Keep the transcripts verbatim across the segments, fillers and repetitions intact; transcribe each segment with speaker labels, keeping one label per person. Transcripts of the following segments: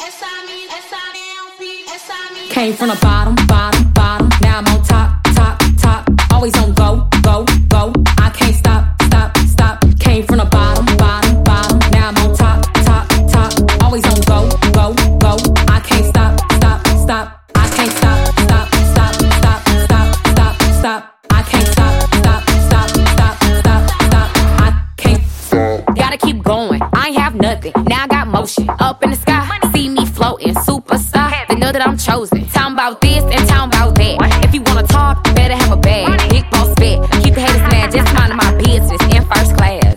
Speaker 1: Came from the bottom, bottom, bottom. Now I'm on top, top, top. Always on go, go, go. I can't stop, stop, stop. Came from the bottom, bottom, bottom. Now I'm on top, top, top. Always on go, go, go. I can't stop, stop, stop. I can't stop, stop, stop, stop, stop, stop, stop. I can't stop, stop, stop, stop, stop, stop. I can't.
Speaker 2: Gotta keep going. I ain't have nothing. Now I got motion up in the sky. See me floating, superstar. They know that I'm chosen. Talking about this and talking about that. If you wanna talk, better have a bag. Big boss bet. Keep the haters mad. Just minding my business in first class.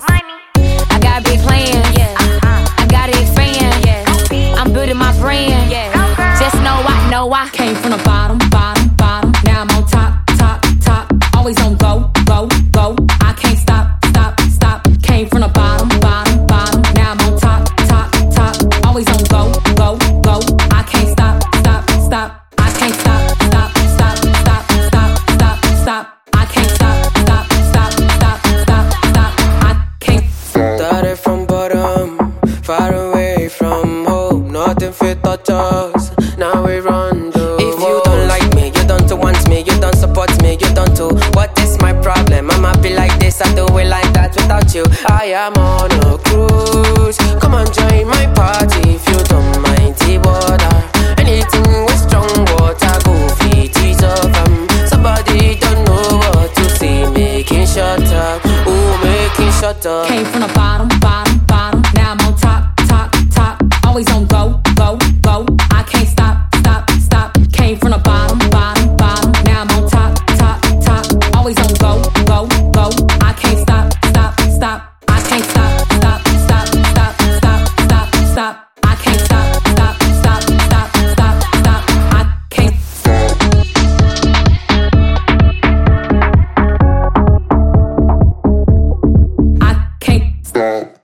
Speaker 2: I got big plans. I gotta expand. I'm building my brand. Just know I know I
Speaker 1: came from the bottom, bottom, bottom. Now I'm on top, top, top. Always on go, go, go. I can't stop, stop, stop. Came from the bottom, bottom, bottom. Now I'm on top, top, top. Always on go, go, go. I can't stop, stop, stop. I can't stop, stop, stop, stop, stop, stop, stop. I can't stop, stop, stop, stop, stop, stop. I can't.
Speaker 3: Started from bottom, far away from home. Nothing fit touch us. Now we run the If you don't like me, you don't want me, you don't support me, you don't do. What is my problem? I'm happy like this, I do it like that without you. I am on a cruise. Come on, join my party if you don't mind the water. Anything with strong water, go feet is up. Um, somebody don't know what to say, making shut up. Ooh, making shut up.
Speaker 1: Came from the bottom, bottom, bottom. Now I'm on top, top, top. Always on go, go, go. I can't stop, stop, stop. Came from the bottom, bottom, bottom. Now I'm on top, top, top. Always on go, go, go. I can't stop, stop, stop. I can't stop, stop, stop, stop, stop, stop, stop. I can't stop, stop, stop, stop, stop, stop. I can't. I can't stop.